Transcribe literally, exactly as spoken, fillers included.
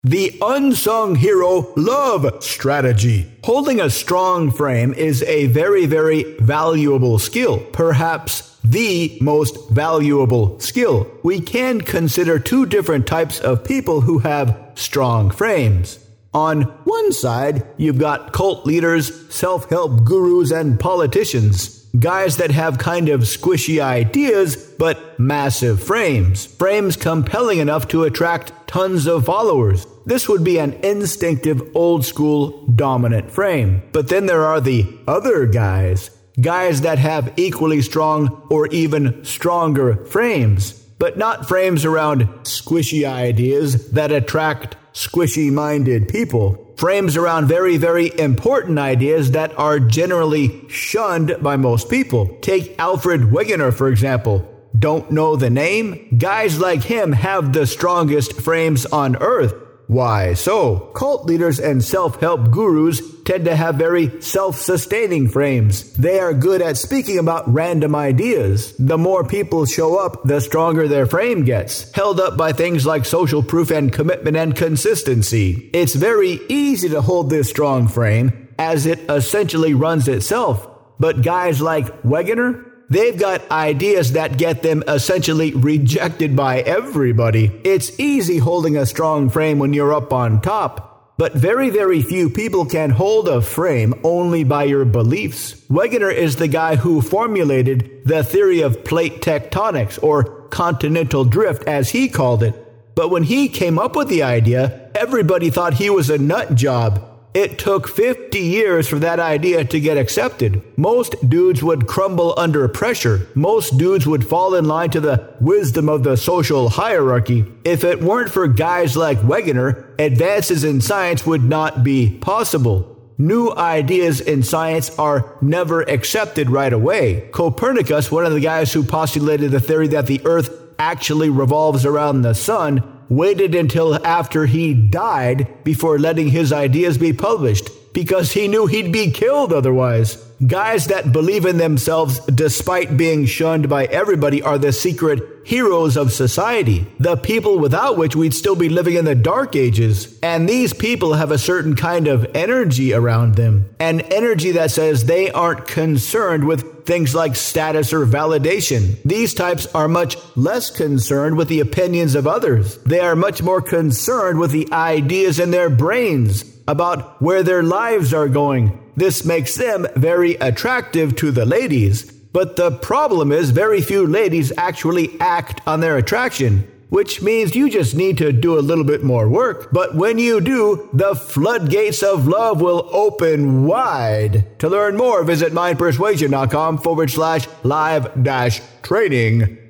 The unsung hero love strategy. Holding a strong frame is a very, very valuable skill. Perhaps the most valuable skill. We can consider two different types of people who have strong frames. On one side, you've got cult leaders, self-help gurus, and politicians. Guys that have kind of squishy ideas, but massive frames. Frames compelling enough to attract tons of followers. This would be an instinctive, old-school, dominant frame. But then there are the other guys. Guys that have equally strong or even stronger frames. But not frames around squishy ideas that attract squishy-minded people. Frames around very, very important ideas that are generally shunned by most people. Take Alfred Wegener, for example. Don't know the name? Guys like him have the strongest frames on earth. Why so? Cult leaders and self-help gurus tend to have very self-sustaining frames. They are good at speaking about random ideas. The more people show up, the stronger their frame gets, held up by things like social proof and commitment and consistency. It's very easy to hold this strong frame, as it essentially runs itself. But guys like Wegener, they've got ideas that get them essentially rejected by everybody. It's easy holding a strong frame when you're up on top, but very, very few people can hold a frame only by your beliefs. Wegener is the guy who formulated the theory of plate tectonics, or continental drift as he called it. But when he came up with the idea, everybody thought he was a nut job. It took fifty years for that idea to get accepted. Most dudes would crumble under pressure. Most dudes would fall in line to the wisdom of the social hierarchy. If it weren't for guys like Wegener, advances in science would not be possible. New ideas in science are never accepted right away. Copernicus, one of the guys who postulated the theory that the Earth actually revolves around the sun, waited until after he died before letting his ideas be published, because he knew he'd be killed otherwise. Guys that believe in themselves despite being shunned by everybody are the secret heroes of society, the people without which we'd still be living in the dark ages. And these people have a certain kind of energy around them, an energy that says they aren't concerned with things like status or validation. These types are much less concerned with the opinions of others. They are much more concerned with the ideas in their brains about where their lives are going. This makes them very attractive to the ladies. But the problem is very few ladies actually act on their attraction, which means you just need to do a little bit more work. But when you do, the floodgates of love will open wide. To learn more, visit mindpersuasion.com forward slash live dash training.